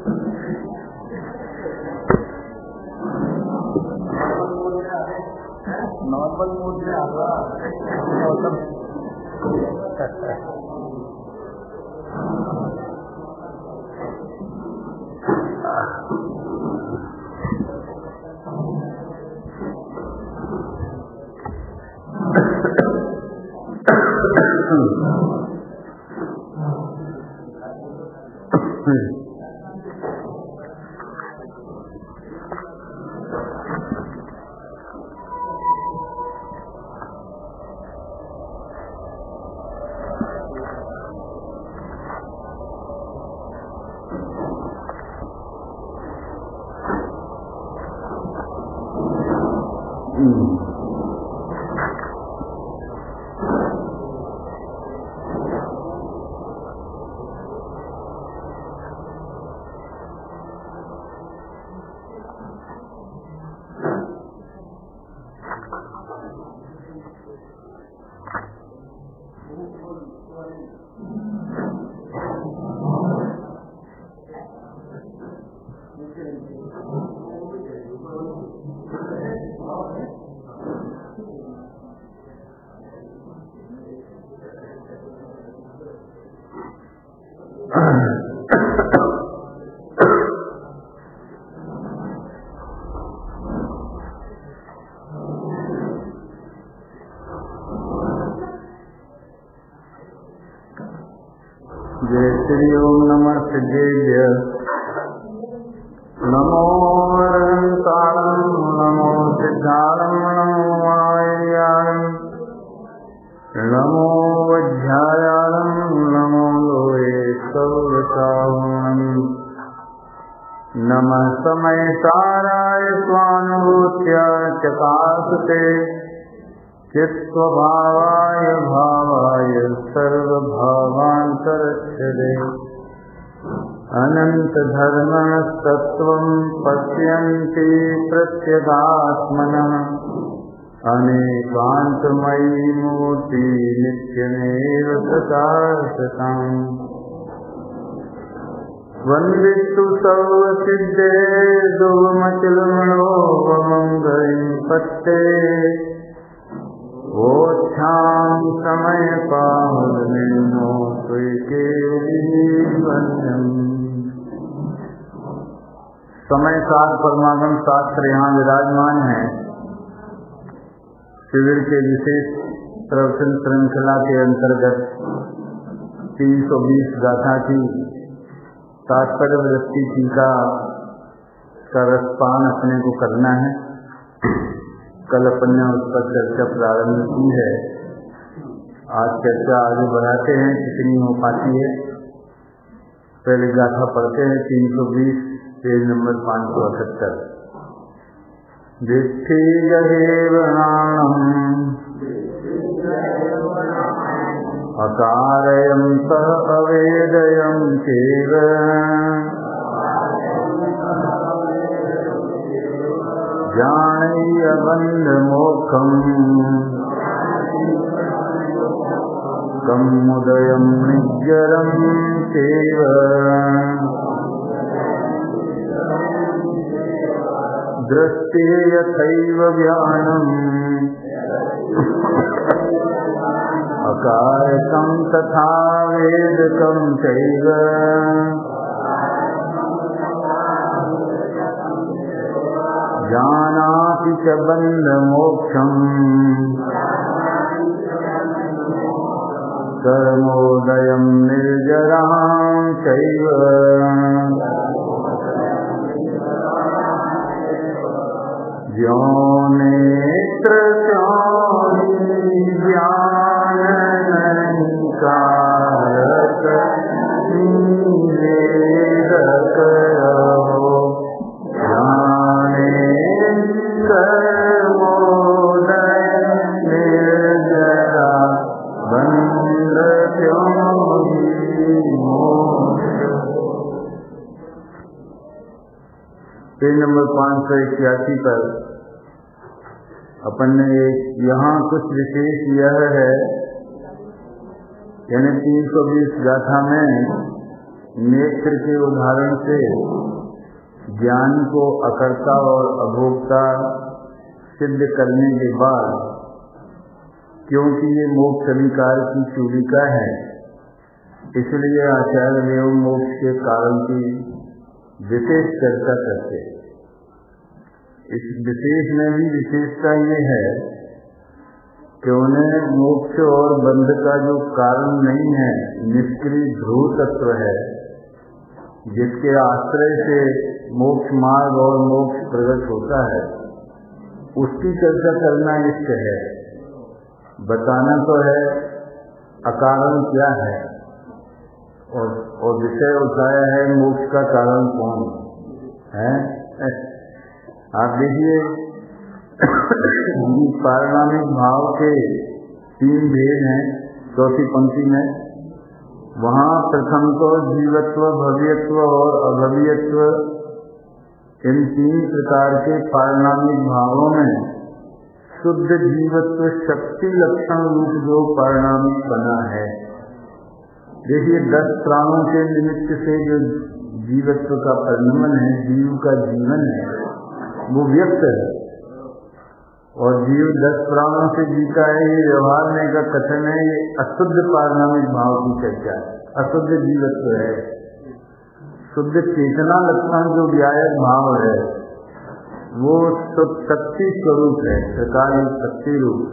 Normal mood में आ रहा जय श्री ओम नमः सिद्धेभ्य नमो अनंताणं नमो सिद्धाणं नमो मायाणं नमो वज्रायाणं नमो लोहे सौरसावणं नमः समयसाराय स्वानुभूत्या चकासते चित्स्वभावाय भावाय सर्वभावान्तरच्छदे अनन्तधर्मस्तत्त्वं पश्यन्ति प्रत्यगात्मनः अनेकान्तमयी मूर्ति नित्यमेव प्रकाशताम् वन्दितु सर्वसिद्धे दुर्मचलमणोपमङ्गलीं पत्ते ओच्छां समय पावनो स्वीकेवन्यम्। समय साथ परमागम शास्त्र यहाँ विराजमान है। शिविर के विशेष प्रवचन श्रृंखला के अंतर्गत 320 गाथा की तात्पर्य वृत्ति टीका का रसपान अपने को करना है। कल अपन ने उस पर चर्चा प्रारंभ की है। आज चर्चा आगे बढ़ाते हैं, कितनी हो पाती है। पहले गाथा पढ़ते हैं 320 पेज नंबर 578। दिष्टि गहेवनाणम् अकारयं सह अवेदयं चैव ज्ञानैः बन्धमोक्षम् कमुदयं निज्जरं चैव दृष्टे यथैव ज्ञानम् अकारकं तथा वेदकं चैव जानाति च बन्धमोक्षम् कर्मोदयं निर्जरां चैव ज्ञानेत्र ज्ञाननहिकारक निवेदक रहो पेज नंबर 581 पर अपन ने यहाँ कुछ विशेष यह है, यानी 320 गाथा में नेत्र के उदाहरण से ज्ञान को अकर्ता और अभोक्ता सिद्ध करने के बाद, क्योंकि ये मोक्ष अधिकार की चूलिका है, इसलिए आचार्य देव मोक्ष के कारण की विशेष चर्चा करते। इस विशेष में भी विशेषता ये है कि उन्हें मोक्ष और बंध का जो कारण नहीं है, निष्क्रिय ध्रुव तत्व है, जिसके आश्रय से मोक्ष मार्ग और मोक्ष प्रकट होता है, उसकी चर्चा करना इष्ट है। बताना तो है अकारण क्या है, और विषय उठाया है मोक्ष का कारण कौन है। आप देखिए पारिणामिक भाव के 3 भेद हैं चौथी पंक्ति में। वहाँ प्रथम तो जीवत्व, भव्यत्व और अभव्यत्व, इन 3 प्रकार के पारिणामिक भावों में शुद्ध जीवत्व शक्ति लक्षण रूप जो पारिणामिक बना है। देखिए 10 प्राणों के निमित्त से जो जीवत्व का परिणमन है, जीव का जीवन है, वो व्यक्त है। और जीव 10 प्राणों से जीता है, ये व्यवहार में का कथन है, ये अशुद्ध पारिणामिक भाव की चर्चा है। अशुद्ध जीवत्व है, शुद्ध चेतना लक्षण जो व्यायक भाव है, वो शक्ति स्वरूप है, प्रकार शक्ति रूप।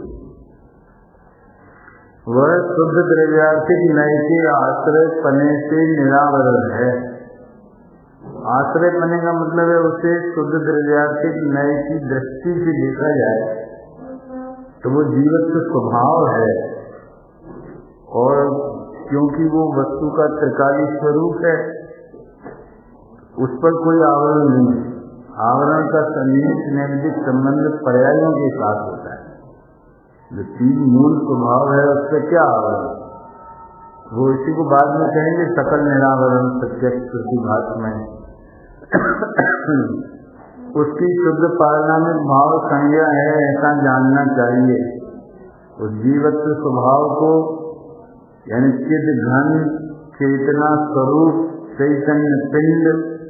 वह शुद्ध द्रव्यार्थिक नय के आश्रय पने से निरावरण है। आश्रय पने का मतलब है उसे शुद्ध द्रव्यार्थिक नय की दृष्टि से देखा जाए तो वो जीवत्व स्वभाव है, और क्योंकि वो वस्तु का त्रिकाली स्वरूप है, उस पर कोई आवरण नहीं। आवरण का सन्निहित नैमित्तिक संबंध पर्यायों के साथ होता है। जो 3 मूल स्वभाव है उससे क्या आवरण, वो इसी को बाद में कहेंगे सकल निरावरण प्रत्यक्ष प्रतिभास में। उसकी शुद्ध पारिणामिक भाव संज्ञा है, ऐसा जानना चाहिए। उस जीवत्व स्वभाव को यानी चिद घन चेतना स्वरूप चैतन्य पिंड,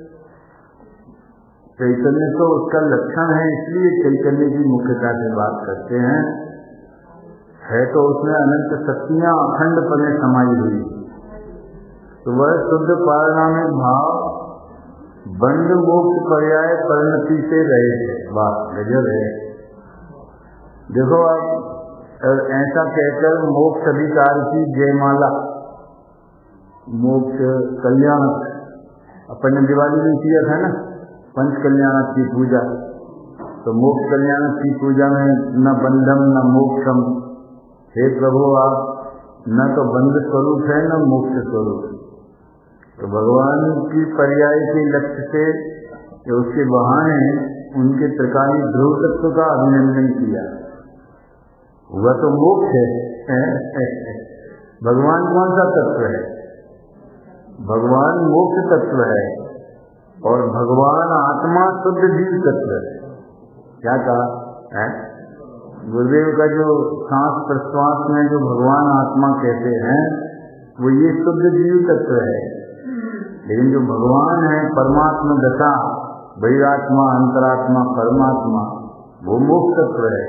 चैतन्य तो उसका लक्षण है, इसलिए चैतन्य की मुख्यता से बात करते हैं। है तो उसमें अनंत शक्तियां अखंड पने समाई हुई, तो वह शुद्ध पारिणामिक भाव बंध मोक्ष पर्याय परिणति से रहे थे। वाह गजब है। देखो आप ऐसा कहकर मोक्ष अधिकार की जयमाला, मोक्ष कल्याण, अपन ने दिवाली में किया था ना, पंच कल्याण की पूजा। तो मोक्ष कल्याण की पूजा में न बंधम न मोक्षम। हे प्रभु, आप न तो बंध स्वरूप है न मोक्ष स्वरूप। तो भगवान की पर्याय के लक्ष्य से जो उसके बहाने उनके त्रिकाली ध्रुव तत्व का अभिनंदन किया, वह तो मोक्ष है। भगवान कौन सा तत्व है? भगवान मोक्ष तत्व है, और भगवान आत्मा शुद्ध जीव तत्व है। क्या कहा है? गुरुदेव का जो सांस प्रश्वास में जो भगवान आत्मा कहते हैं, वो ये शुद्ध जीव तत्व है। लेकिन जो भगवान है परमात्मा दशा, बहिरात्मा, अंतरात्मा, परमात्मा, वो मोक्ष तत्व है।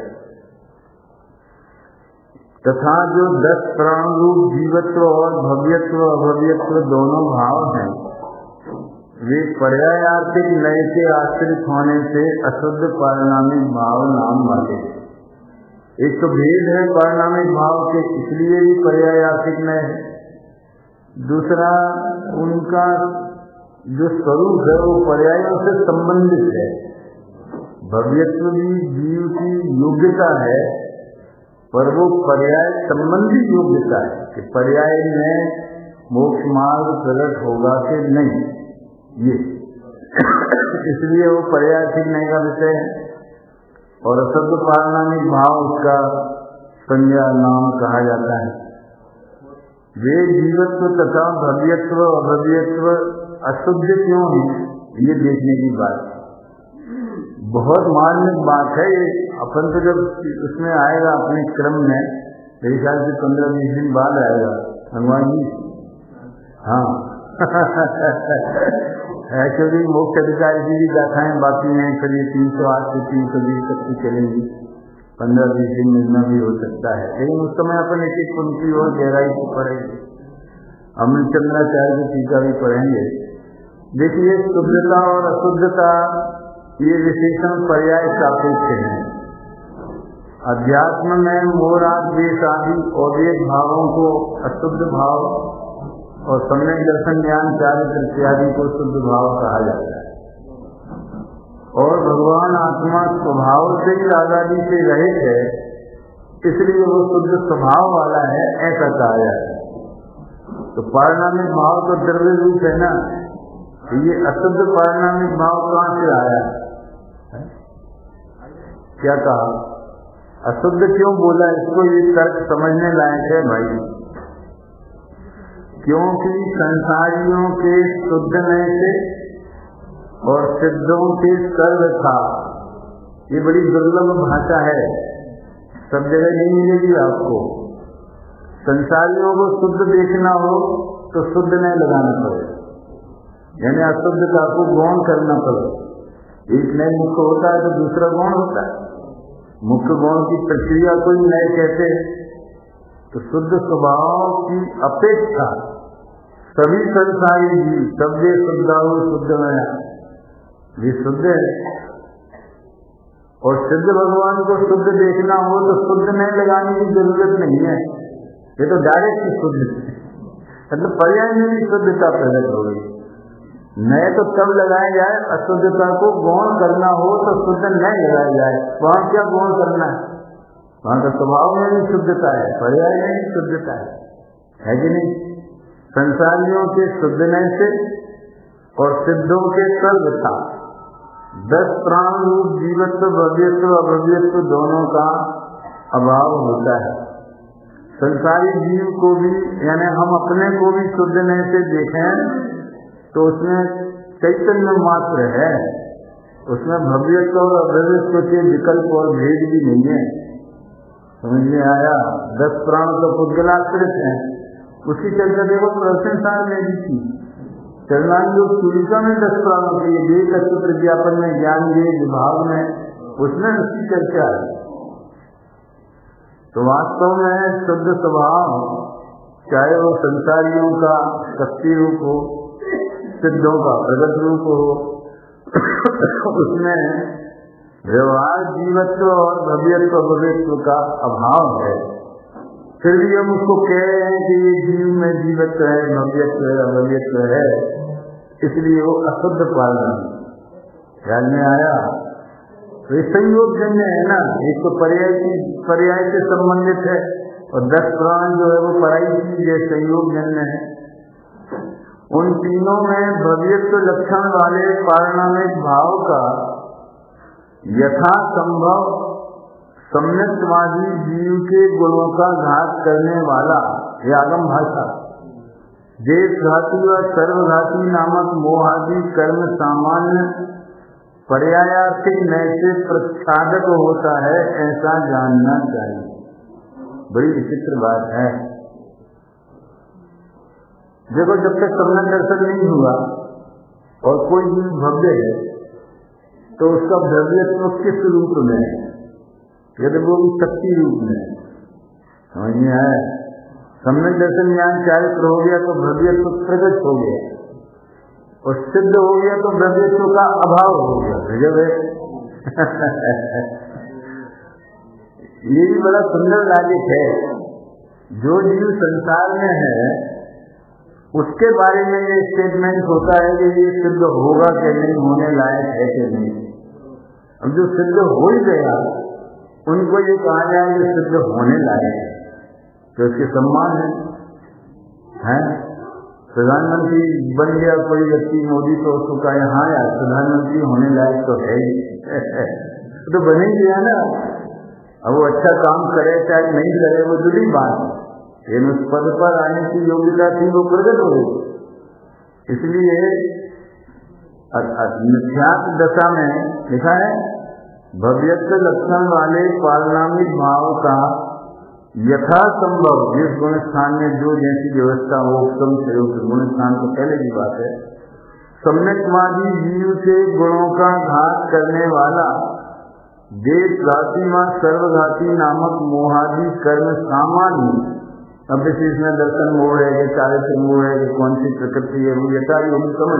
तथा जो 10 प्राण रूप जीवत्व और भव्यत्व अभव्यत्व दोनों भाव हैं, वे पर्यायार्थिक नय के आश्रित होने से अशुद्ध पारिणामिक भाव नाम वाले। एक तो भेद है पारिणामिक भाव के, इसलिए भी पर्यायार्थिक नय है। दूसरा, उनका जो स्वरूप है वो पर्यायों से संबंधित है। भव्यत्व भी जीव की योग्यता है, पर वो पर्याय संबंधी योग्यता है कि पर्याय में मोक्ष मार्ग प्रकट होगा कि नहीं, ये इसलिए वो पर्याय ठीक नहीं का विषय है। और अशुद्ध पारिणामिक भाव उसका संज्ञा नाम कहा जाता है। वे जीवत्व तथा भव्यत्व अभव्यत्व अशुद्ध क्यों है, ये देखने की बात बहुत मार्मिक बात है। ये अपन तो जब उसमें आएगा अपने क्रम में, मेरे ख्याल से 15-20 दिन बाद आएगा हनुमान जी। हाँ, एक्चुअली मुख्य अधिकारी की भी गाथाएं बाकी हैं, करीब 308 से 320 तक की चलेंगी, 15-20 दिन मिलना भी हो सकता है, लेकिन उस समय अपन एक एक पंक्ति और गहराई से पढ़ेंगे। अमृत चंद्राचार्य की टीका भी पढ़ेंगे। देखिए, शुद्धता और अशुद्धता ये विशेषण पर्याय सापेक्ष हैं। अध्यात्म में मोह राग द्वेष आदि औद्वेग भावों को अशुद्ध भाव और सम्यक दर्शन ज्ञान चारित्र इत्यादि को शुद्ध भाव कहा जाता है। और भगवान आत्मा स्वभाव से ही आजादी से रहित है, इसलिए वो शुद्ध स्वभाव वाला है, ऐसा कहा जाता है। तो पारिणामिक भाव तो द्रव्य रूप है ना, तो ये अशुद्ध पारिणामिक भाव कहाँ से आया है? क्या कहा? अशुद्ध क्यों बोला? इसको ये तर्क समझने लायक है भाई। क्योंकि संसारियों के शुद्धने से और सिद्धों के सर्व था, ये बड़ी दुर्लभ भाषा है, सब जगह नहीं मिलेगी आपको। संसारियों को शुद्ध देखना हो तो शुद्ध नहीं लगाना पड़े, यानी अशुद्धता को गौण करना पड़े। एक नए मुख्य होता है तो दूसरा गौण होता है, मुख्य गौण की प्रक्रिया को ही नए कहते हैं। तो शुद्ध स्वभाव की अपेक्षा सभी संसारी जीव शब्दे शुद्धाहु शुद्धमय, ये शुद्ध है। और सिद्ध भगवान को शुद्ध देखना हो तो शुद्ध नहीं लगाने की जरूरत नहीं है, ये तो डायरेक्ट शुद्ध है, मतलब पर्याय में भी शुद्धता प्रकट हो गई। नए तो तब लगाया जाए, अशुद्धता को गौण करना हो तो शुद्ध नहीं लगाया जाए। वहां क्या गौण करना है? वहां का स्वभाव में भी शुद्धता है, पर्याय में भी शुद्धता है कि नहीं? संसारियों के शुद्धने से और सिद्धों के सर्व था 10 प्राण रूप जीवत्व भव्यत्व अभव्यत्व दोनों का अभाव होता है। संसारी जीव को भी, यानी हम अपने को भी शुद्धने से देखें तो उसमें चैतन्य मात्र है, उसमें भव्यत्व और अभव्यत्व के विकल्प और भेद भी नहीं है। समझ में आया? 10 प्राण तो पुद्गलाश्रित हैं, उसकी चर्चा देखो प्रसंसार में भी थी। चरणांयोग सूर्यिका में 10 प्राणों के लिए सूत्र ज्ञापन में ज्ञान विभाग में उसमें उसकी चर्चा है। तो वास्तव में शुद्ध स्वभाव चाहे वो संसारियों का शक्ति रूप हो, सिद्धों का प्रगत रूप हो, उसमें व्यवहार जीवत्व और भव्यत्व भव्यत्व का अभाव है। फिर भी हम उसको कह रहे हैं कि ये जीव में जीवत्व है, भव्यत्व है, अभव्यत्व है, इसलिए वो अशुद्ध पालना। ख्याल में आया? तो ये संयोग जन्य है ना, एक तो पर्याय से संबंधित है और 10 प्राण जो है वो पराई चीज है, संयोग जन्य है। उन तीनों में भव्यत्व लक्षण वाले पारिणामिक भाव का यथा संभव सम्यक्तवादी जीव के गुणों का घात करने वाला ये आगम भाषा देश घाती व सर्वघाती नामक मोहादि कर्म सामान्य पर्यायार्थिक नैसे प्रच्छादक होता है, ऐसा जानना चाहिए। बड़ी विचित्र बात है। देखो, जब तक सम्यक दर्शन नहीं हुआ और कोई जीव भव्य है तो उसका भव्यत्व किस रूप में है? यदि वो भी शक्ति रूप में, समझ में आया? सम्यक दर्शन ज्ञान चारित्र हो गया तो भव्यत्व प्रकट हो गया, और सिद्ध हो गया तो भव्यत्व का अभाव हो गया। जब ये भी बड़ा सुंदर लॉजिक है। जो जीव संसार में है उसके बारे में ये स्टेटमेंट होता है कि ये सिद्ध होगा कि नहीं, होने लायक है कि नहीं। अब जो सिद्ध हो ही गया उनको ये कहा जाए कि सिद्ध होने लायक है, तो इसके सम्मान है। प्रधानमंत्री बन गया कोई व्यक्ति, मोदी, तो उसको कहा यहाँ यार प्रधानमंत्री होने लायक तो है ही तो बन ही गया ना। अब वो अच्छा काम करे चाहे नहीं करे वो जुड़ी बात है, लेकिन उस पद पर आने की योग्यता थी, वो प्रकट हो गई। इसलिए मिथ्यात्व दशा में लिखा है भव्यत्व लक्षण वाले पारिणामिक भाव का यथा संभव जिस गुण स्थान में जो जैसी व्यवस्था हो उत्तम से गुण स्थान तो पहले की बात है। सम्यकवादी जीव से गुणों का घात करने वाला देश घाती व सर्वघाती नामक मोहादि कर्म सामान्य। अब जैसे इसमें दर्शन मोह है कि चारित्र मोह है कि कौन सी प्रकृति है वो यथा योगी समझ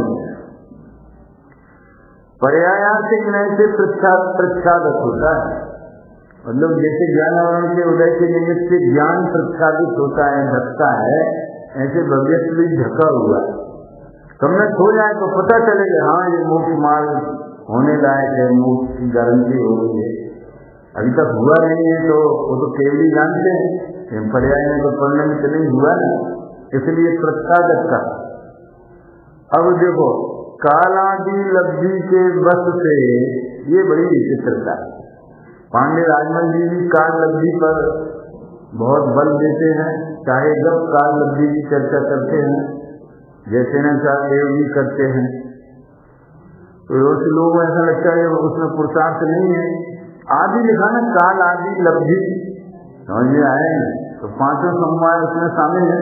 पर्यायार्थिक नय से प्रच्छादित होता है। मतलब जैसे ज्ञानावरण के उदय के निमित्त से ज्ञान प्रच्छादित होता है ढकता है, ऐसे भव्यत्व भी ढका हुआ है। सम्यक हो जाए तो पता चलेगा हाँ ये मोक्ष मार्ग होने लायक है, मोक्ष की गारंटी हो गई है। अभी तक हुआ नहीं है तो वो तो केवल ही जानते हैं, पर्याय में तो पढ़ने में तो नहीं हुआ ना, इसलिए प्रच्छादित का। अब देखो कालादि लब्धि के बस से ये बड़ी विचित्रता है। पांडे राजमल जी भी काल लब्धि पर बहुत बल देते हैं, चाहे जब काल लब्धि की चर्चा करते हैं, जैसे न देव भी करते हैं। तो रोज लोगों को ऐसा लगता है उसमें पुरुषार्थ नहीं है। आदि लिखा ना काल आदि लब्धि, समझ में आए तो पांचों समवाय उसमें शामिल है।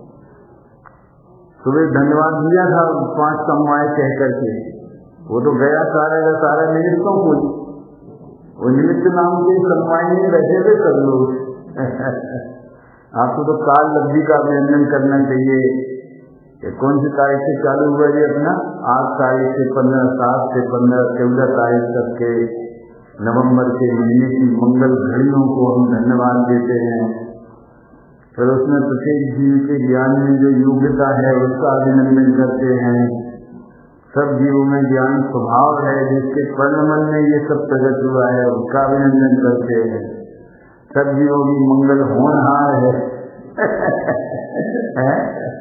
सुबह धन्यवाद दिया था 5 समवाय कह करके, वो तो गया सारे का सारा निमित्तों को, वो निमित्त नाम के समवाय नहीं बैठे थे सब लोग। आपको तो काल लब्धि का अभिनंदन करना चाहिए। ये कौन सी तारीख से चालू हुआ जी अपना? 8 तारीख से 15, 7 से 15, 14 तारीख तक के नवंबर के महीने की मंगल घड़ियों को हम धन्यवाद देते हैं। फिर उसमें प्रत्येक जीव के ज्ञान में जो योग्यता है उसका अभिनंदन करते हैं। सब जीवों में ज्ञान स्वभाव है, जिसके परिणमन में ये सब प्रकट हुआ है उसका अभिनंदन करते हैं। सब जीवों की मंगल होनहार है।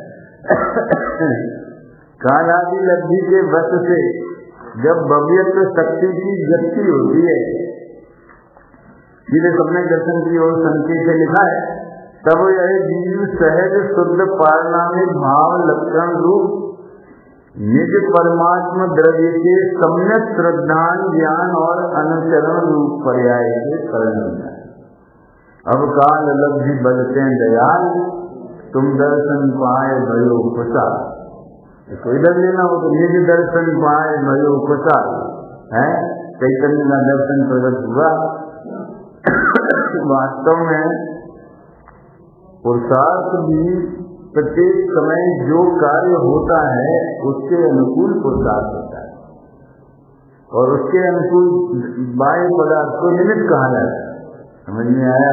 काल आदि लब्धि के वश से जब भव्यत्व शक्ति की व्यक्ति होती है, सीधे सबने दर्शन की ओर संकेत से लिखा है, तब यह जीव सहज शुद्ध पारणामिक भाव लक्षण रूप निज परमात्मा द्रव्य के सम्यक श्रद्धान ज्ञान और अनुचरण रूप पर्याय से शरण है। अब काल लब्धि बलते दयाल तुम दर्शन पाए भयो खुशा। इसको इधर लेना हो तो निज दर्शन पाए भयो खुशा है। चैतन्य का दर्शन प्रकट हुआ। वास्तव में पुरुषार्थ भी प्रत्येक समय जो कार्य होता है उसके अनुकूल पुरुषार्थ होता है, और उसके अनुकूल बाह्य पदार्थ को निमित्त कहा जाता है। समझ में आया?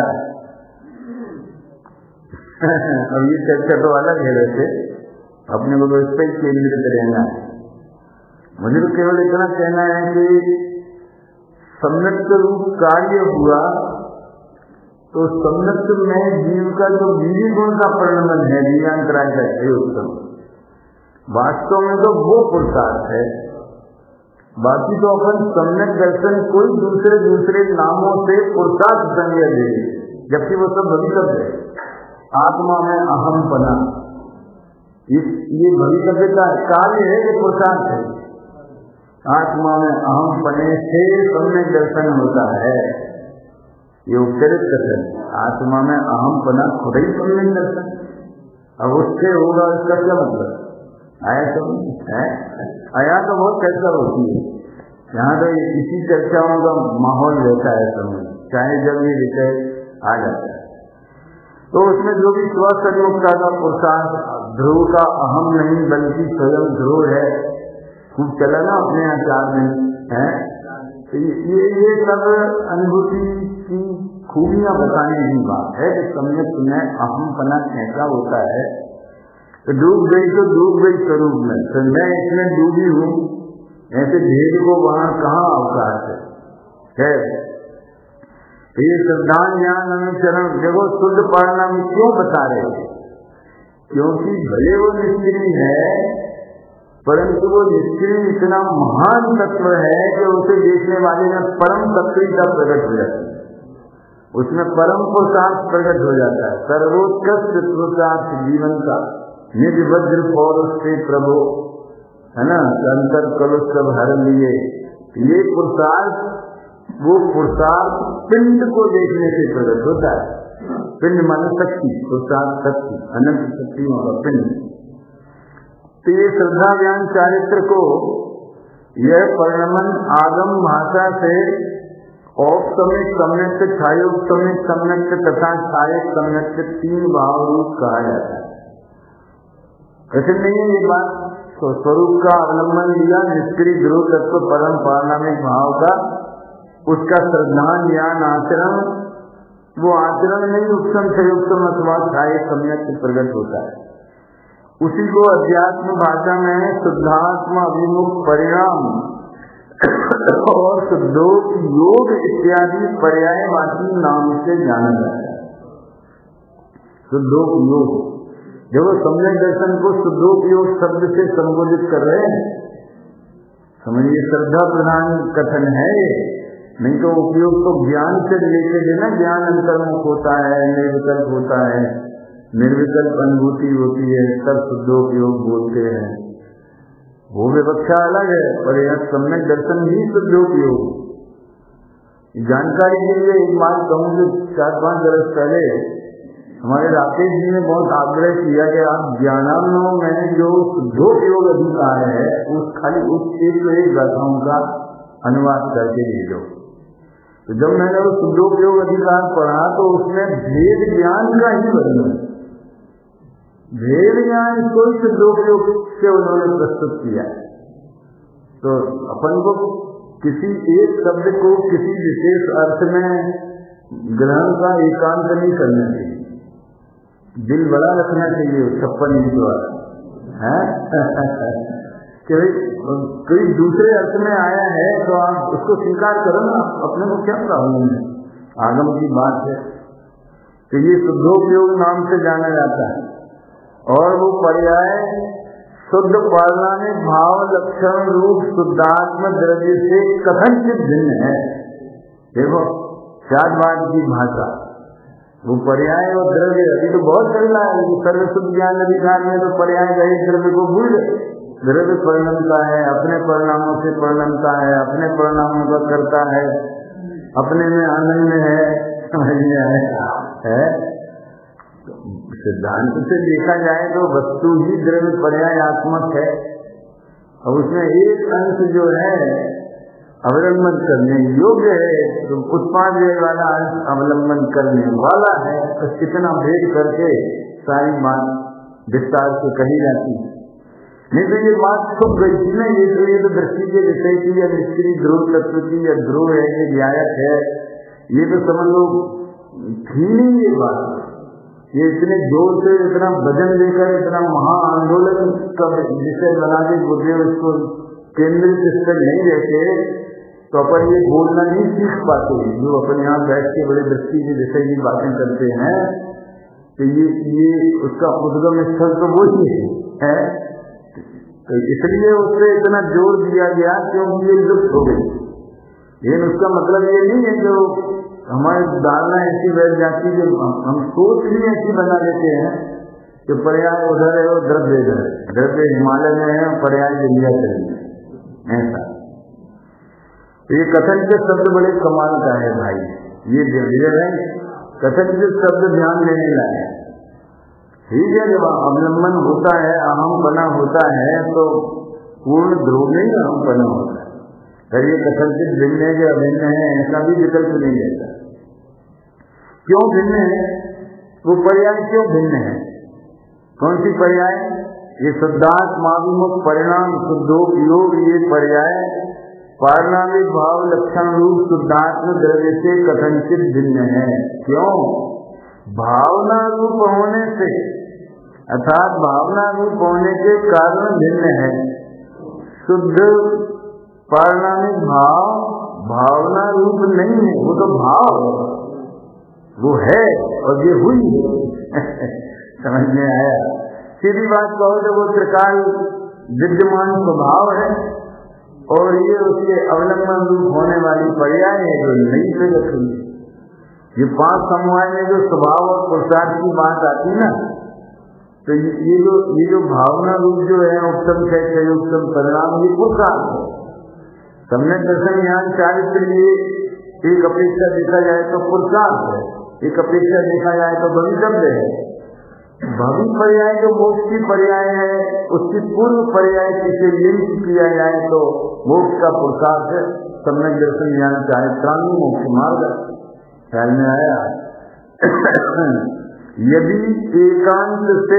अब ये चर्चा तो अलग है, वैसे अपने को तो इस पर केंद्रित रहना है। मुझे तो केवल इतना कहना है कि सम्यक्त रूप कार्य हुआ तो सम्यक्त में जीव का जो बीजी गुण का परिणमन है, बीजांतराय का उत्तम, वास्तव में तो वो पुरुषार्थ है। बाकी तो अपन सम्यक दर्शन कोई दूसरे नामों से पुरुषार्थ संज्ञा दे, जबकि वो सब भविष्य है। आत्मा में अहम पना, ये भविष्य का कार्य है कि पुरुषार्थ है। आत्मा में अहम पने से सम्यक दर्शन होता है, ये उपचरित कथन। आत्मा में अहम पना खुद ही सम्यक दर्शन। अब उससे होगा इसका क्या मतलब? आया तो है, आया तो बहुत चर्चा होती है यहाँ, तो इसी चर्चाओं का माहौल रहता है समय, चाहे जब ये विषय आ जाता है। तो उसमें जो भी स्वसंयोगता का पुरुषार्थ, ध्रुव का अहम नहीं बल्कि स्वयं ध्रुव है, खूब चला ना अपने आचार में है। ये सब अनुभूति की खूबियां बताने की बात है कि सम्यक में अहमपना कैसा होता है। तो डूब गई तो डूब गई स्वरूप में, तो मैं इसमें डूबी हूँ, ऐसे भेद को वहां कहाँ अवकाश है। ये श्रद्धान ज्ञान अनुचरण देखो शुद्ध पालना में क्यों बता रहे हैं? क्योंकि भले वो निष्क्रिय है, परंतु वो निष्क्रिय इतना महान तत्व है कि उसे देखने वाले में परम तत्वता प्रकट हो जाती है, उसमें परम पुरुषार्थ प्रकट हो जाता है। सर्वोत्कृष्ट पुरुषार्थ जीवन का निज वज्र पौरुष से प्रभु है ना, अंतर कलुष सब हर लिए। ये पुरुषार्थ वो पुरुषार्थ पिंड को देखने से प्रकट होता है। पिंड माने शक्ति, तो सात शक्ति, अनंत शक्तियों का पिंड। तो ये श्रद्धा ज्ञान चारित्र को यह परिणमन आगम भाषा से औपसमिक सम्यक्त, छायोपसमिक सम्यक्त तथा छायक सम्यक्त तीन भाव रूप कहा जाता है। ऐसे नहीं है ये बात, तो स्वरूप का अवलंबन लिया निष्क्रिय ध्रुव तत्व परम पारणामिक भाव का, उसका श्रद्धा ज्ञान आचरण, वो आचरण नहीं उपसम छयोपसम अथवा छायक सम्यक्त प्रकट होता है। उसी को अध्यात्म भाषा में शुद्धात्म अभिमुख परिणाम और शुद्धोप योग इत्यादि पर्यायवाची नाम से जाना जाता है। शुद्धोप योग, जब सम्यक दर्शन को शुद्धोप योग शब्द से संबोधित कर रहे हैं, समझिए श्रद्धा प्रधान कथन है ये, नहीं तो उपयोग तो ज्ञान से रिलेटेड है ना। ज्ञान अंतर्मुख होता है, निर्विकल्प होता है, निर्विकल्प अनुभूति होती है, सब शुद्धोपयोग बोलते हैं, वो विवक्षा अलग है। और यह सम्यक दर्शन ही शुद्धोपयोग। जानकारी के लिए एक बात कहूँ कि 4-5 वर्ष पहले हमारे राकेश जी ने बहुत आग्रह किया कि आप ज्ञानांगों में जो शुद्धोपयोग अधिकार है उस खाली उस एक गाथाओं का अनुवाद करके दे दो। तो जब मैंने वो शुद्धोपयोग अधिकार पढ़ा तो उसमें भेद ज्ञान का ही वर्णन, भेद ज्ञान को शुद्धोपयोग से उन्होंने प्रस्तुत किया। तो अपन को किसी एक शब्द को किसी विशेष अर्थ में ग्रहण का एकांत नहीं करना चाहिए, दिल बड़ा रखना चाहिए 56 इंच वाला है। कोई दूसरे अर्थ में आया है तो आप उसको स्वीकार करो ना, अपने को क्या प्रॉब्लम है, आगम की बात है। तो ये शुद्धोपयोग नाम से जाना जाता है। और वो पर्याय शुद्ध पारणामिक भाव लक्षण रूप शुद्धात्म द्रव्य से कथनचित भिन्न है। देखो शादवाद की भाषा, वो पर्याय और द्रव्य अभी तो बहुत चल रहा है। सर्व शुद्ध ज्ञान अधिकार में तो पर्याय गए द्रव्य को भूल गए। द्रव्य परिणमता है, अपने परिणामों से परिणमता है, अपने परिणामों का करता है, अपने में आनंद है, समझ में आया है। सिद्धांत से देखा जाए तो वस्तु ही द्रव्य पर्यायात्मक है, और उसमें एक अंश जो है अवलंबन करने योग्य है, तो उत्पाद वाला अंश अवलंबन करने वाला है। तो कितना भेद करके सारी बात विस्तार से कही जाती है। नहीं तो ये बात छुप गई थी ना, ये तो दृष्टि के विषय की या निष्क्रिय ध्रुव तत्व की या ध्रुव है, ये न्यायक है, ये तो समझ लो थी नहीं ये बात। ये इतने जोर से इतना वजन लेकर इतना महा आंदोलन का विषय बना के बुद्धि उसको केंद्रित इस पर नहीं रहते तो अपन ये बोलना नहीं सीख पाते। जो अपन यहाँ बैठ के बड़े दृष्टि के विषय की बातें करते हैं, तो ये उसका उद्गम स्थल तो वो ही है। तो इसलिए उससे इतना जोर दिया गया क्योंकि ये लुप्त हो गई। लेकिन उसका मतलब ये नहीं है जो हमारी धारणा ऐसी बैठ जाती है, हम सोच भी ऐसी बना लेते हैं कि पर्याय उधर है और द्रव्य इधर है, द्रव्य हिमालय में है, पर्याय इंडिया चलेंगे, ऐसा। ये कथन के शब्द बड़े कमाल का है भाई, ये विजय है कथन के शब्द ध्यान देने लाए। ठीक है, जब अवलंबन होता है, अहम बना होता है, तो पूर्ण ध्रुव नहीं अहम बना होता है। अगर ये कथनचित भिन्न है कि अभिन्न है, ऐसा भी विकल्प नहीं रहता। क्यों भिन्न है? वो पर्याय क्यों भिन्न है? कौन सी पर्याय? ये शुद्धात्माभिमुख परिणाम शुद्धोपयोग, ये पर्याय पारणामिक भाव लक्षण रूप शुद्धात्म द्रव्य से कथनचित भिन्न है। क्यों? भावना रूप होने से, अर्थात भावना रूप होने के कारण भिन्न है। शुद्ध पारणामिक भाव भावना रूप नहीं है, वो तो भाव वो है और ये हुई समझ में आया? सीधी बात कहो तो वो त्रिकाल विद्यमान स्वभाव है और ये उसके अवलंबन रूप होने वाली पर्याय है जो नहीं प्रकट हुई। ये 5 समवाय में जो स्वभाव और पुरुषार्थ की बात आती ना, तो ये जो भावना रूप जो है उपसम है, उपसम परिणाम, ये पुरुषार्थ है। सम्यक दर्शन ज्ञान चारित्र लिए एक अपेक्षा देखा जाए तो पुरुषार्थ है, एक अपेक्षा देखा जाए तो भवितव्य है। भवि पर्याय जो मोक्ष की पर्याय है, उसकी पूर्व पर्याय से लिंक किया जाए तो मोक्ष का पुरुषार्थ है। सम्यक दर्शन ज्ञान चारित्रांग मोक्ष मार्ग ख्याल में आया। यदि एकांत से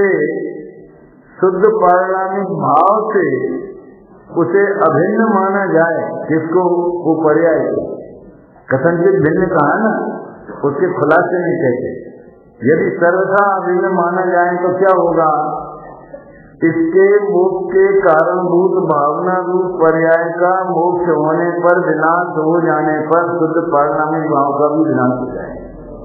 शुद्ध पारिणामिक भाव से उसे अभिन्न माना जाए, किसको? वो पर्याय को कथनचित भिन्न कहा ना, उसके खुलासे नहीं कहते। यदि सर्वथा अभिन्न माना जाए तो क्या होगा? इसके मोक्ष के कारणभूत भावना रूप पर्याय का मोक्ष होने पर विनाश हो जाने पर शुद्ध पारिणामिक भाव का भी विनाश हो जाए।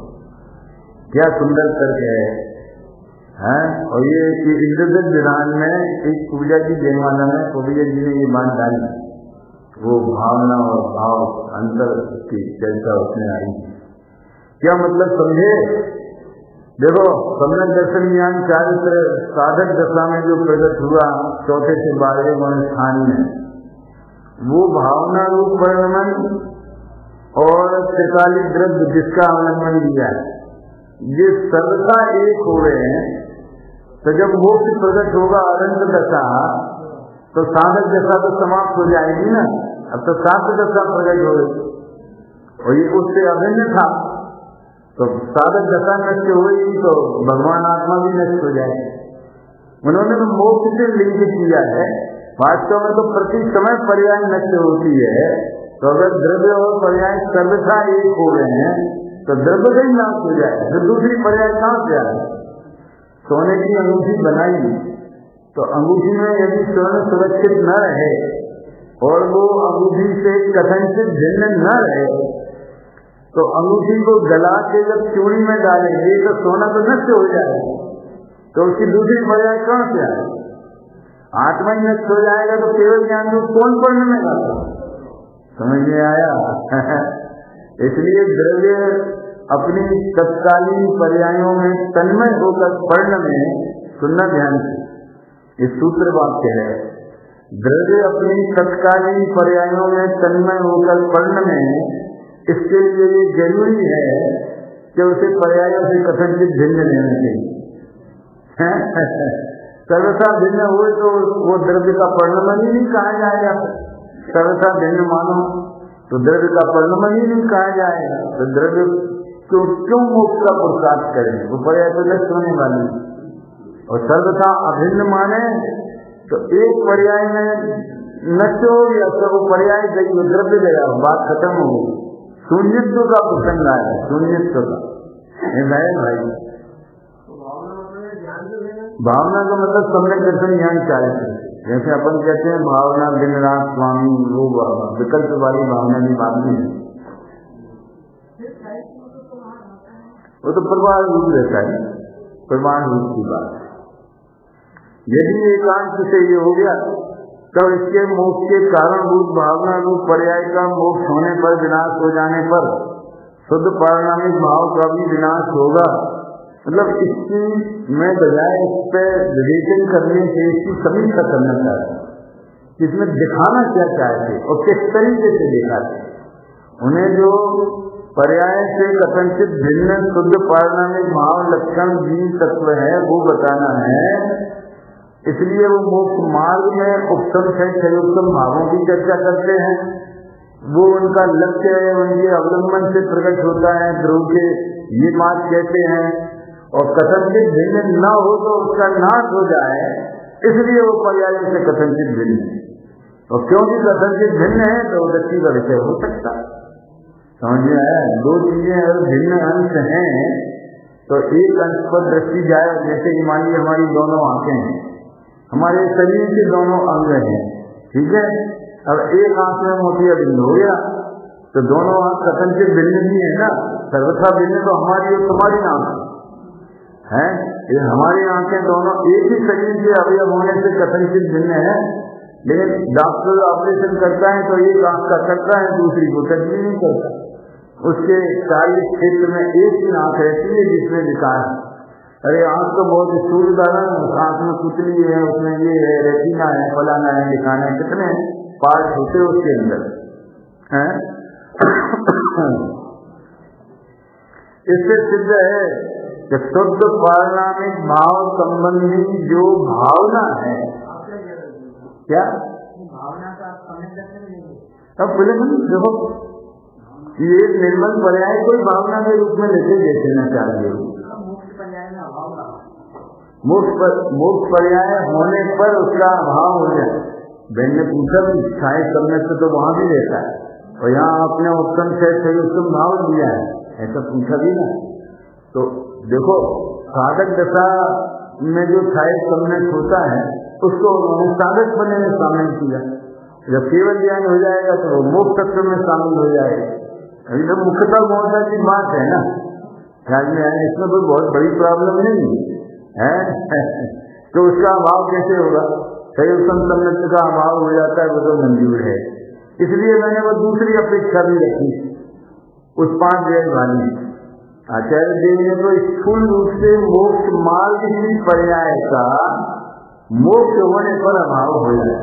क्या सुंदर तर्क है। और ये इंद्रदत्त विधान में एक पूजा की जयमाला में कबीर जी ने ये बात डाली, वो भावना और भाव अंतर की चर्चा उसमें आई। क्या मतलब समझे? देखो, सम्यक दर्शन ज्ञान चारित्र साधक दशा में जो प्रकट हुआ 4 से 12वें स्थान में, वो भावना रूप परिणमन और त्रिकालिक द्रव्य जिसका अवलंबन लिया है, ये सर्वथा एक हो गए हैं। तो जब मोक्ष प्रकट होगा अनंत दशा, तो साधक दशा तो समाप्त हो जाएगी ना। अब तो साधक दशा प्रकट हो गई और ये उससे अभिन्न था, तो साधक दशा नष्ट हुई तो भगवान आत्मा भी नष्ट हो जाए। उन्होंने तो मोक्ष से लिंक किया है। वास्तव में तो प्रति समय पर्याय नष्ट होती है। तो अगर द्रव्य और पर्याय सर्वथा एक हो गए हैं तो द्रव्य का ही नाश हो जाए, तो दूसरी पर्याय कहां से आए? सोने की अंगूठी बनाई तो अंगूठी में यदि स्वर्ण सुरक्षित न रहे और वो अंगूठी से कथनचित भिन्न न रहे, तो अंगूठी को गला के जब चूड़ी में डालेंगे तो सोना तो नष्ट हो जाएगा, तो उसकी दूसरी पर्याय कहां से आए? आत्मा ही नष्ट हो जाएगा तो केवल ज्ञान रूप कौन पढ़ने में आता? समझ में आया? इसलिए द्रव्य अपनी तत्कालीन पर्यायों में तन्मय होकर पढ़ने में, सुनना ध्यान से, इस सूत्र वाक्य है, द्रव्य अपनी तत्कालीन पर्यायों में तन्मय होकर पढ़ने में, इसके लिए ये जरूरी है कि उसे पर्यायों से कथनचित भिन्न लेना चाहिए। सर्वथा भिन्न हुए तो वो द्रव्य का परिणमन ही नहीं कहा जाएगा। सर्वथा भिन्न मानो तो द्रव्य का परिणमन ही नहीं कहा जाएगा। तो द्रव्य क्यों मोक्ष का पुरुषार्थ करें? वो पर्याय तो नष्ट होने वाली। और सर्वथा अभिन्न माने तो एक पर्याय में नष्ट हो गया तो वो पर्याय गई, वो द्रव्य गया, बात खत्म हो गई। शून्यत्व का प्रसंग आया, शून्यत्व का भाई। भावना का मतलब सम्यक दर्शन ज्ञान चारित्र। जैसे अपन कहते हैं भावना दिन रात स्वामी, वो विकल्प वाली भावना की बात नहीं है, वो तो प्रवाह रूप रहता है, प्रमाण रूप की बात है। यदि एकांत से ये हो गया तो इसके मोक्ष के कारण रूप भावना रूप पर्याय का मोक्ष होने पर विनाश हो जाने पर शुद्ध पारिणामिक भाव का भी विनाश होगा। मतलब इसकी मैं बजाय इस पर विवेचन करने से इसकी समीक्षा करना चाहता हूँ, इसमें दिखाना क्या चाहते और किस तरीके से दिखाते। उन्हें जो पर्याय से कथनचित भिन्न शुद्ध पारिणामिक भाव लक्षण जीव तत्व है वो बताना है। इसलिए वो मोक्ष मार्ग में उपसम क्षयोत्तम भावों की चर्चा करते हैं। वो उनका लक्ष्य है, उनके अवलंबन से प्रकट होता है। ध्रुव के ये बात कहते हैं और कथनचित भिन्न न हो तो उसका नाश हो जाए, इसलिए वो पर्याय से कथनचित भिन्न है। और क्योंकि कथनचित भिन्न है तो दृष्टि का विषय हो सकता है। समझ में आया? दो चीजें अगर भिन्न अंश हैं तो एक अंश पर दृष्टि जाए। जैसे कि मान लीजिए हमारी दोनों आंखें हैं, हमारे शरीर के दोनों अंग हैं, ठीक है। अब एक आंख में मोतिया बिंदु हो गया तो दोनों आंख कथनचित भिन्न भी है ना। सर्वथा भिन्न तो हमारी और तुम्हारी आंख है। ये हमारी आंखें दोनों एक ही शरीर के अवयव होने से कथनचित भिन्न है, लेकिन डॉक्टर ऑपरेशन करता है तो एक आंख का करता है, दूसरी को तस्वीर नहीं करता। उसके कार्य क्षेत्र में एक ही आंख रहती है जिसमें विकार है। अरे आंख तो बहुत स्थूल उदाहरण, आंख में पुतली है, उसमें ये है, रेटिना है, फलाना है, दिखाना है, कितने पार्ट होते उसके अंदर हैं। इससे सिद्ध है कि शुद्ध पारिणामिक भाव संबंधी जो भावना है, क्या भावना का अब बोले देखो ये निर्मल पर्याय कोई भावना के रूप में लेके देना चाहिए। मोक्ष पर्याय होने पर उसका अभाव हो जाए। बहन ने पूछा भी छाए करने से तो वहां भी रहता है और यहाँ आपने उत्तम से सही उत्तम भाव दिया है, ऐसा पूछा भी ना। तो देखो साधक दशा में जो छाए करने होता है उसको उन्होंने साधक बनने में शामिल किया। जब केवल ज्ञान हो जाएगा तो वो मोक्ष तत्व में शामिल हो जाएगा। अभी तो मुख्यतः मोक्ष की बात है ना, ख्याल में आए, इसमें कोई बहुत बड़ी प्रॉब्लम नहीं है। तो उसका अभाव कैसे होगा? सही संतुलित का अभाव हो जाता है, वो तो मंजूर है। इसलिए मैंने वो दूसरी अपेक्षा भी रखी उस 5 वेद वाली। आचार्य देव ने तो स्थूल रूप से मोक्ष मार्ग की पर्याय का मोक्ष होने पर अभाव हो जाए।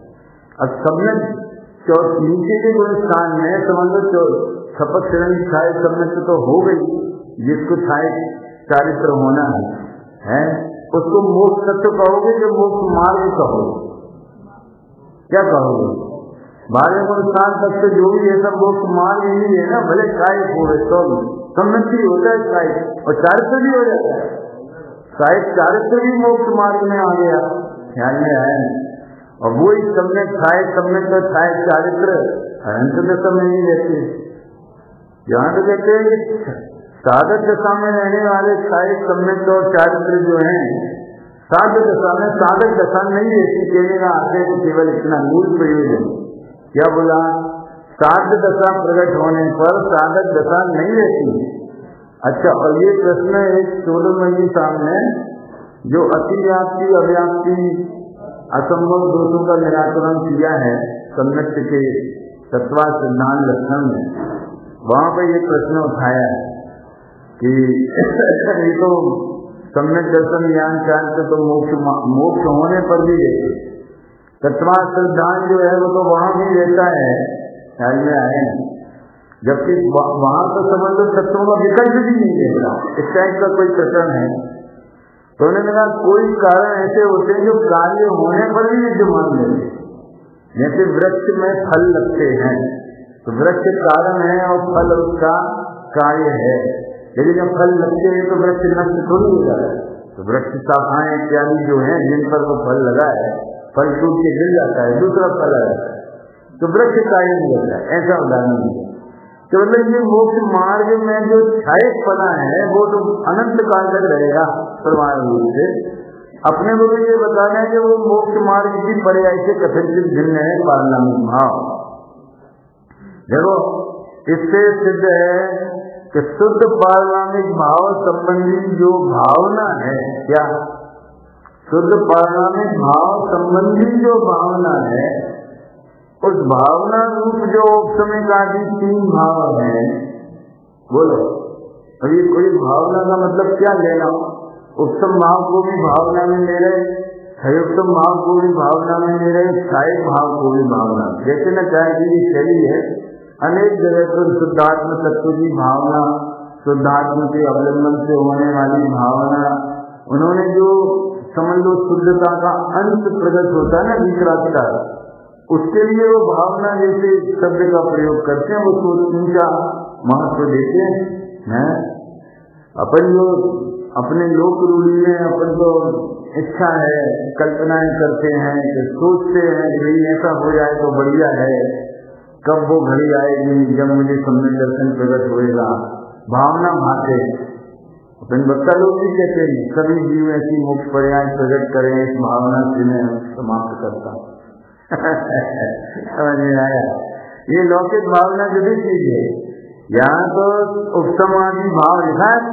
अब सबने नीचे के गुण स्थान में समझ लो शपथ श्रेणी छाए सबने तो हो गई, जिसको छाए चारित्र होना है उसको मोक्ष तत्व कहोगे कि मोक्ष मार्ग कहोगे? क्या कहोगे? 12 गुण स्थान तक से जो भी है सब मोक्ष मार्ग ही है ना। भले काय हो तो सम्मति होता है काय, और चारित्र भी हो जाता है। शायद चारित्र भी मोक्ष मार्ग में आ गया, ख्याल में आया। और वो ही सबने छाए तो छाए चारित्र अनंत दशा में नहीं रहते। यहाँ तो कहते हैं कि साधक दशा में रहने वाले छाए सम्मित और चारित्र जो है साधक दशा में साधक दशा नहीं रहती। कहने का आगे तो केवल इतना मूल प्रयोजन क्या बोला? साधक दशा प्रकट होने पर साधक दशा नहीं रहती। अच्छा, और ये प्रश्न एक 16 महीने सामने जो अतिव्याप्ति अव्याप्ति असंभव दोषों का निराकरण किया है सम्यक्त के तत्वा सिद्धांत लक्षण में, वहां पर ये प्रश्न उठाया है कि ये तो सम्यक दर्शन ज्ञान चाहते तो मोक्ष होने पर भी रहते, तत्वा सिद्धांत जो है वो तो वहां भी रहता है, ख्याल में आए। जबकि वहां तो समझ लो तत्वों का विकल्प भी नहीं रहता, इस टाइप का कोई प्रकरण है। तो उन्होंने कहा कोई कारण ऐसे होते हैं जो कार्य होने पर भी विद्यमान रहते, जैसे वृक्ष में फल लगते हैं तो वृक्ष कारण है और फल उसका कार्य है। यदि जब फल लगते हैं तो वृक्ष नष्ट थोड़ी हो जाता है। तो वृक्ष शाखाएं इत्यादि जो है जिन पर वो फल लगा है, फल टूट के गिर जाता है, दूसरा फल आ जाता है, तो वृक्ष कार्य नहीं होता है। ऐसा उदाहरण है। तो मतलब ये मोक्ष मार्ग में जो छायक पना है वो तो अनंत काल तक रहेगा परमाणु रूप से। अपने को ये बताना है कि वो मोक्ष मार्ग की पर्याय से कथित भिन्न है पारिणामिक भाव। देखो इससे सिद्ध है कि शुद्ध पारिणामिक भाव संबंधी जो भावना है, क्या शुद्ध पारिणामिक भाव संबंधी जो भावना है, उस भावना रूप जो उपसमिक आदि 3 भाव है, बोलो अभी कोई भावना का मतलब क्या लेना? उपसम भाव को भी भावना में ले रहे, संयुक्तम भाव को भी भावना में ले रहे, छायक भाव को भी भावना। जैसे न चाहे की शैली है अनेक जगह पर शुद्धात्म तत्व की भावना, शुद्धात्म के अवलंबन से होने वाली भावना, उन्होंने जो समझ लो शुद्धता का अंत प्रकट होता है ना विकरात्ता, उसके लिए वो भावना जैसे शब्द का प्रयोग करते हैं, वो ऊंचा महत्व देते हैं। अपन जो अपने लोक रूढ़ी में अपन को इच्छा है, कल्पनाएं करते हैं, सोचते हैं कि भाई ऐसा हो जाए तो बढ़िया है, कब वो घड़ी आएगी जब मुझे सम्यक दर्शन प्रकट होएगा, भावना भाते। अपन वक्ता लोग भी कहते हैं सभी जीव ऐसी मोक्ष पर्याय प्रकट करें, इस भावना से मैं समाप्त करता हूँ। समझ में आया? ये लौकिक भावना जुदी चीज है। यहाँ तो उपसम आदि भाव लिखा है,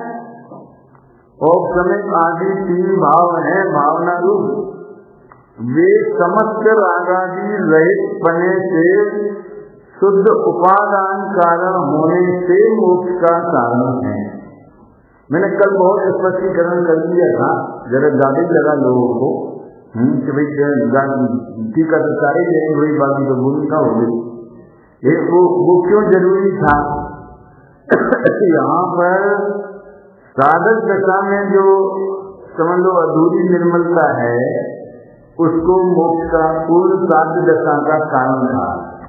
उपसमिक आदि 3 भाव है भावना रूप। वे समस्त रागादि रहित पने से शुद्ध उपादान कारण होने से मोक्ष का कारण है। मैंने कल बहुत स्पष्टीकरण कर दिया था, जरा ज्यादा लगा लोगों को कि भाई टीका तो सारी जाएंगे, वही बाकी तो भूमिका हो गई। वो क्यों जरूरी था? यहाँ पर साधक दशा में जो समझ लो अधूरी निर्मलता है, उसको मोक्ष का पूर्ण साध्य दशा का कारण था।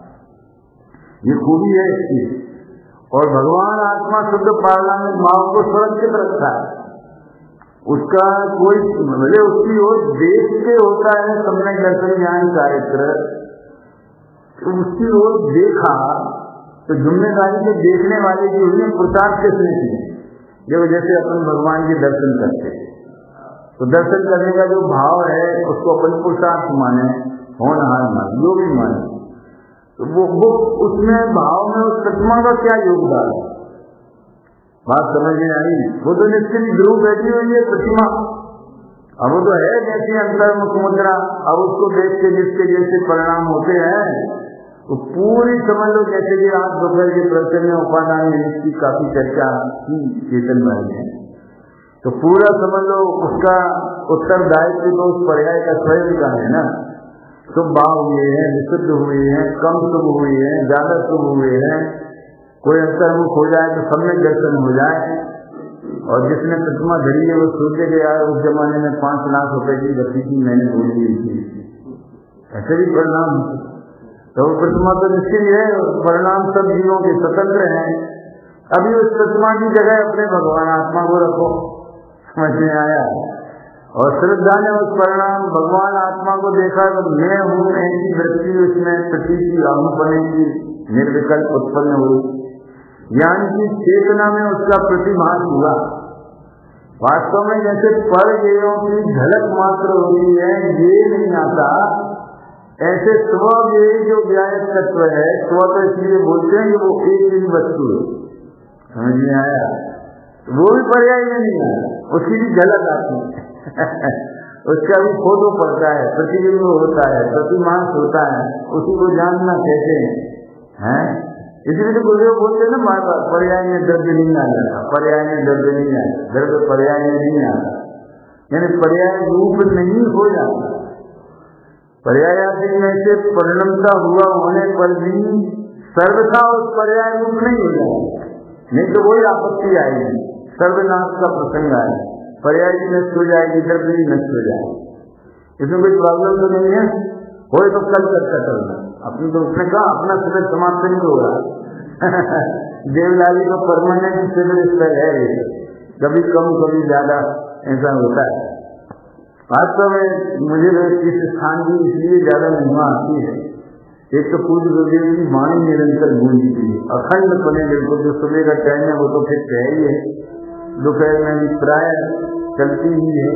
ये खूबी है इसकी। और भगवान आत्मा शुद्ध पारलामिक भाव को सुरक्षित रखता है। उसका कोई भले उसकी ओर देख के होता है सम्यक दर्शन ज्ञान चारित्र, उसकी ओर देखा तो जिम्मेदारी के देखने वाले की हुई, पुरुषार्थ किसने की? जब जैसे अपन भगवान के दर्शन करते हैं तो दर्शन करने का जो भाव है उसको अपन पुरुषार्थ माने, होनहार माने, जो भी माने, तो वो उसमें भाव में उस प्रतिमा का क्या योगदान है? बात समझ में आई? वो तो निश्चित ध्रुव बैठी हुई है प्रतिमा, अब वो तो है जैसी अंतर्मुख मुद्रा। अब उसको देख के जिसके जैसे परिणाम होते हैं तो पूरी समझ लो, जैसे कि आज दोपहर के प्रवचन में उपादान इसकी काफी चर्चा की चेतन भाई ने, तो पूरा समझ लो उसका उत्तरदायित्व तो उस पर्याय का स्वयं का है ना। शुभ भाव हुए हैं, विशुद्ध हुए हैं, कम शुभ हुए हैं, ज्यादा शुभ हुए हैं, कोई अंतर्मुख हो जाए तो सम्यक दर्शन हो जाए। और जिसने प्रतिमा धरी है वो सोचे कि यार उस जमाने में 5 लाख रुपए की गति की मैंने बोल दी थी, ऐसे भी परिणाम। तो वो प्रतिमा तो निश्चित है, परिणाम सब जीवों के स्वतंत्र हैं। अभी उस प्रतिमा की जगह अपने भगवान आत्मा को रखो, समझ में आया? और श्रद्धा ने उस परिणाम भगवान आत्मा को देखा तो मैं हूँ ऐसी वृत्ति उसमें प्रतीति बनेगी, निर्विकल्प उत्पन्न हुई, ज्ञान की चेतना में उसका प्रतिभास हुआ। वास्तव में जैसे पर गेयों की झलक मात्र होती है, ये नहीं आता, ऐसे स्व ये जो व्यायक तत्व है, स्व तो इसलिए बोलते हैं कि वो एक ही वस्तु है, समझ में आया? वो भी पर्याय में नहीं आया, उसकी भी झलक आती है उसका भी फोटो पड़ता है, प्रतिबिंब होता है, प्रतिमांस होता है, उसी को जानना कहते हैं। इसलिए तो गुरुदेव बोलते हैं ना बार बार, पर्याय में द्रव्य नहीं आ जाता, पर्याय में द्रव्य नहीं आता, द्रव्य पर्याय में नहीं आता, यानी पर्याय रूप नहीं हो जाता। पर्यायात्मक में से परिणमता हुआ होने पर भी सर्वथा उस पर्याय रूप नहीं हो जाता, नहीं तो वही आपत्ति आएगी, सर्वनाश का प्रसंग आए, पर्याय भी नष्ट हो जाएगी, द्रव्य भी नष्ट हो जाएगी। इसमें कोई प्रॉब्लम तो नहीं है, हो तो कल करता चलना। अपने तो उसने कहा अपना शिविर समाप्त नहीं होगा देवलाली को परमानेंट शिविर इस पर है, कभी कम कभी ज्यादा ऐसा होता है। वास्तव में मुझे इस स्थान की इसलिए ज्यादा महिमा आती है, एक तो पूज्य गुरुदेव की वाणी निरंतर गूंजती है, अखंड पने बिल्कुल। जो सुबह का टाइम है वो तो फिर है ही है, दोपहर में भी प्राय चलती ही है।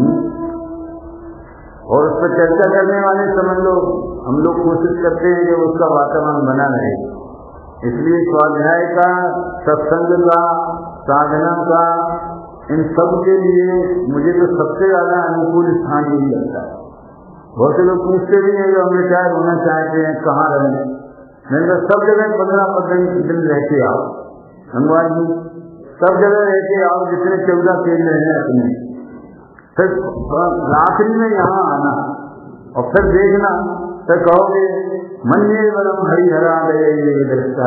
और उस पर चर्चा करने वाले समझ लो हम लोग कोशिश करते हैं कि उसका वातावरण बना रहे। इसलिए स्वाध्याय का, सत्संग का, साधना का, इन सब के लिए मुझे तो सबसे ज्यादा अनुकूल स्थान यही लगता है। बहुत से लोग पूछते भी हैं कि हम रिटायर होना चाहते हैं, कहाँ रहें? मैंने कहा सब जगह 15-15 दिन रह के आओ, हनुमान जी सब जगह रह के आओ, जितने 14 केंद्र हैं अपने, फिर आखिरी में यहाँ आना और फिर देखना, फिर कहोगे मन्ये वरम हरिहरा गए ये दृष्टा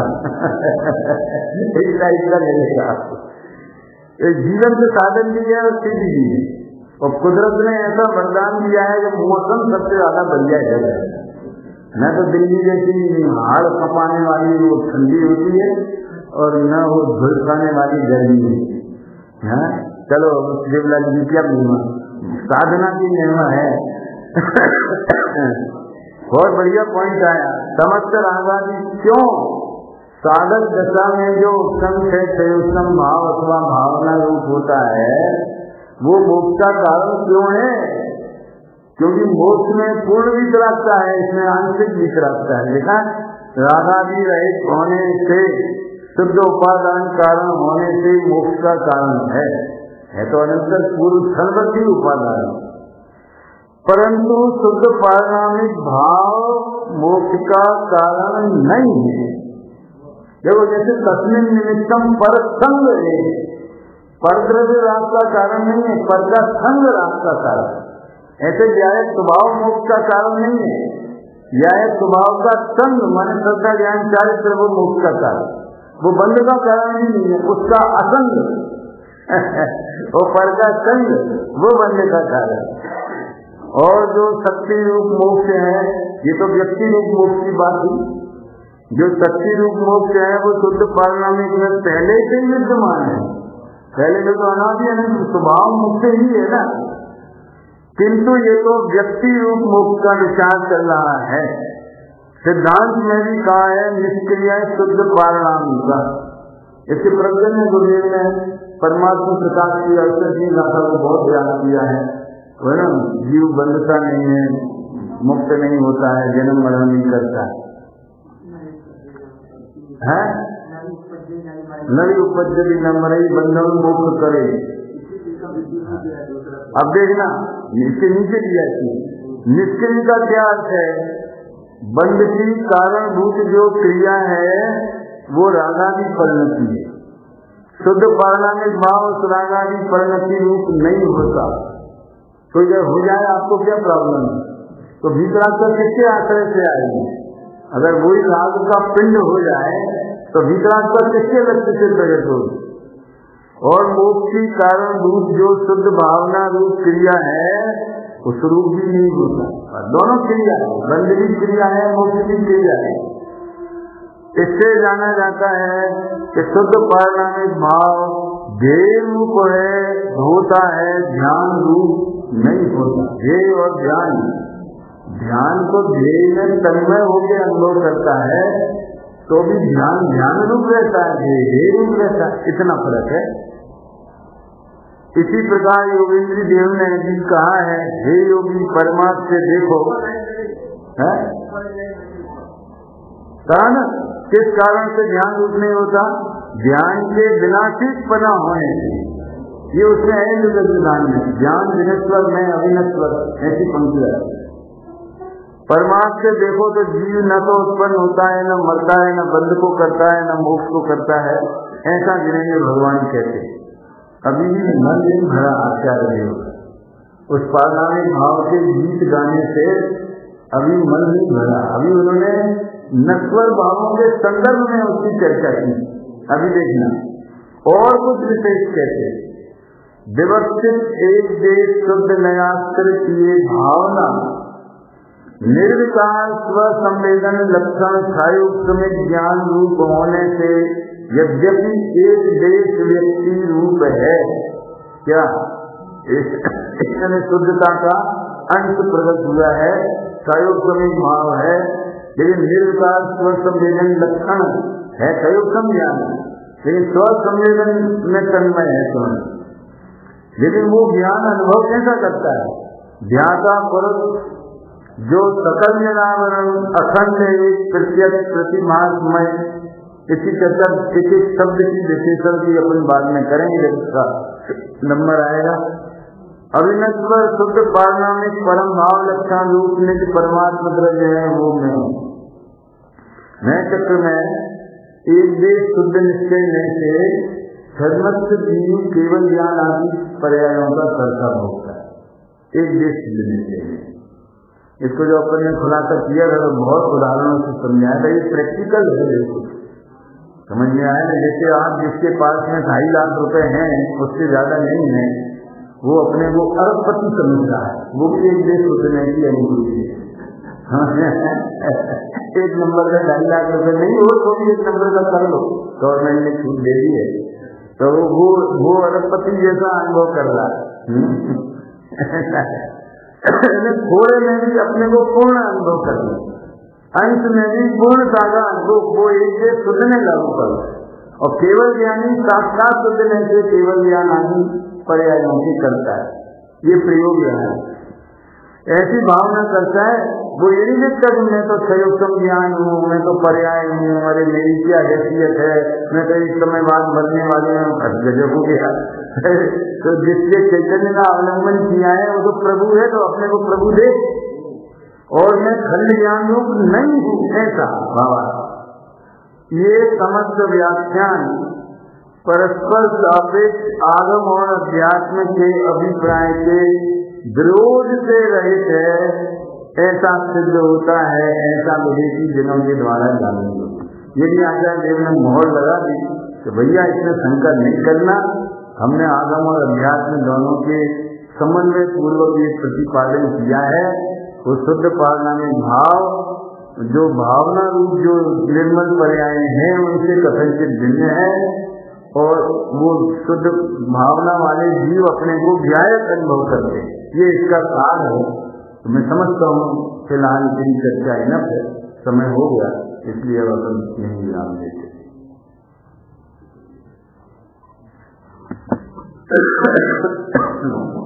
ऐसा लगेगा। जीवन के साधन दिए है उसके लिए, और कुदरत ने ऐसा वरदान दिया है कि मौसम सबसे ज्यादा बढ़िया है। न तो दिल्ली जैसी हाड़ कपाने वाली वो ठंडी होती है और न वो झुलसाने वाली गर्मी होती है। चलो देवलाल जी क्या महिमा, साधना की महिमा है बहुत बढ़िया पॉइंट आया। समस्त रागादी क्यों साधक दशा में जो उत्तम से उत्तम भाव अथवा भावना रूप होता है वो मोक्ष का कारण क्यों है? क्योंकि मोक्ष में पूर्ण भी रखता है, इसमें आंशिक भी रखता है। देखा, रागादी रहित होने से, शुद्ध उपादान कारण होने से मोक्ष का कारण है तो अनंतर पूर्व सर्वती उपादान, परंतु शुद्ध पारमार्थिक भाव मोक्ष का कारण नहीं है। देखो जैसे तस्मिन निमित्तम पर संग है, परद्रव्य राग का कारण नहीं है, पर का संग राग का कारण। ऐसे व्यायक स्वभाव मोक्ष का कारण नहीं है, व्यायक स्वभाव का संग मन श्रद्धा ज्ञान चारित्र वो मोक्ष का कारण। वो बंध का कारण ही नहीं है, उसका असंग वो पर का संग वो बंध का कारण। और जो शक्ति रूप मोक्ष है, ये तो व्यक्ति रूप मोक्ष की बात हुई। जो शक्ति रूप मोक्ष है वो शुद्ध पारिणामिक में पहले से ही विद्यमान है, पहले से तो अनादि अनंत स्वभाव मुक्त ही है ना। किंतु ये तो व्यक्ति रूप मोक्ष का विचार चल रहा है। सिद्धांत में भी कहा है निष्क्रिय शुद्ध पारिणामिक का। इसके प्रकरण में गुरुदेव ने परमात्मा प्रकाश की अवसर की गाथा को बहुत ध्यान किया है, वो ना जीव बंधता नहीं है, मुक्त नहीं होता है, जन्म मरण नहीं करता है, नई उपजती न मरई बंधन मुक्त करे। अब देखना इसके नीचे दिया निष्क्रिय का क्या अर्थ है? बंध की कारणभूत जो क्रिया है वो रागादि परिणति है। शुद्ध पारिणामिक भाव उस रागादि परिणति रूप नहीं होता। तो जब हो जाए आपको क्या प्रॉब्लम है? तो भीतरात्मा किसके आश्रय से आएगी? अगर वही राग का पिंड हो जाए तो भीतरात्मा किसके लक्ष्य से प्रकट होगी? और मोक्ष की कारणभूत जो शुद्ध भावना रूप क्रिया है उस रूप भी नहीं होता। दोनों क्रिया है, बंध की क्रिया है, मोक्ष की क्रिया है। इससे जाना जाता है कि शुद्ध पारिणामिक भाव ध्येय रूप है, होता है, ध्यान रूप नहीं होता। ध्येय और ध्यान तो ध्येय में तन्मय होकर अनुभव करता है, तो भी ध्यान रूप रहता है, ध्येय रूप रहता है, इतना फर्क है। इसी प्रकार योगेंद्र देव ने भी कहा है, हे योगी परमात्मा से देखो, है कहा ना, किस कारण से ध्यान रूप नहीं होता? ध्यान के विनाशिक पना होने से। ये उसमें है विधान में, ज्ञान विनस्वर में अविनस्वर, ऐसी पंक्ति है। परमात्मा से देखो तो जीव न तो उत्पन्न होता है, न मरता है, न बंध को करता है, न मोक्ष को करता है, ऐसा गिनेंगे भगवान कहते। अभी भी मन नहीं भरा आचार्य देव उस पारिणामिक भाव के गीत गाने से, अभी मन नहीं भरा। अभी उन्होंने नश्वर भावों के संदर्भ में उसकी चर्चा की। अभी देखना और कुछ विशेष कहते, व्यवस्थित एक देश शुद्ध नयास्त्र किए भावना निर्विकार स्व संवेदन लक्षण छायोक्षमिक ज्ञान रूप होने से यद्यपि एक देश व्यक्ति रूप है, क्या इसमें शुद्धता का अंश प्रकट हुआ है, छायोक्षमिक भाव है, लेकिन निर्विकार स्व संवेदन लक्षण है, छायोक्षम ज्ञान, लेकिन स्व संवेदन में तन्मय है तुम। लेकिन वो ज्ञान अनुभव कैसा करता है? ध्याता पुरुष जो सकल निरावरण अखंड एक प्रत्यक्ष प्रतिमात्मय। इसी चर्चा एक एक शब्द की विशेषण की अपन बाद में करेंगे, इसका नंबर आएगा। अविनश्वर शुद्ध पारिणामिक परम भाव लक्षण रूप निज परमात्मा द्रव्य है वो मैं चक्र में एक देश शुद्ध निश्चय में से धर्मस्थ जीव केवल ज्ञान आदि पर्यायों का कर्ता होता है। एक देश शुद्ध निश्चय में इसको जो अपन ने खुलासा किया था बहुत उदाहरणों से समझाया था। ये प्रैक्टिकल है, समझ में आया ना। जैसे आप जिसके पास में 2.5 लाख रुपए हैं, उससे ज्यादा नहीं है, वो अपने को अरबपति समझता है, वो भी एक देश उतने की अनुभूति है। एक नंबर का 2.5 लाख रुपए नहीं हो तो भी एक नंबर का कर लो, गवर्नमेंट ने छूट दे दी है, तो वो अरबपति जैसा अनुभव कर रहा है। थोड़े में भी अपने को पूर्ण अनुभव करना, अंश में भी पूर्ण सागा अनुभव, वो एक देश सुधने लागू करो। और केवल ज्ञानी साक्षात सुधने से केवल ज्ञान आदि पर्यायों की करता है। ये प्रयोग है, ऐसी भावना करता है। वो ये नहीं लिखता कि मैं तो संयुक्तम ज्ञान हूँ, मैं तो पर्याय हूँ, अरे मेरी क्या हैसियत है, मैं तो इस समय बाद मरने वाले हूँ, गजब हो गया। तो जिसके चैतन्य का अवलंबन किया है वो तो प्रभु है, तो अपने को प्रभु दे, और मैं खंड ज्ञान रूप नहीं हूँ, ऐसा भावा। ये समस्त व्याख्यान परस्पर सापेक्ष आगम और अध्यात्म के अभिप्राय के विरोध से रहित है, ऐसा सिद्ध होता है, ऐसा विदेशी जनों के द्वारा जानेंगे। यदि आचार्य देव ने मोहर लगा दी तो भैया इसमें शंका नहीं करना, हमने आगम और अध्यात्म दोनों के समन्वय पूर्वक ये प्रतिपादन किया है। वो शुद्ध पारनामी भाव, जो भावना रूप जो निर्मल पर्याय हैं उनसे कथनचित भिन्न है, और वो शुद्ध भावना वाले जीव अपने को व्यायक अनुभव करते हैं, ये इसका सार है। तो मैं समझता हूँ फिलहाल इतनी चर्चा इनफ है, समय हो गया, इसलिए अब अपन यही विराम देते हैं।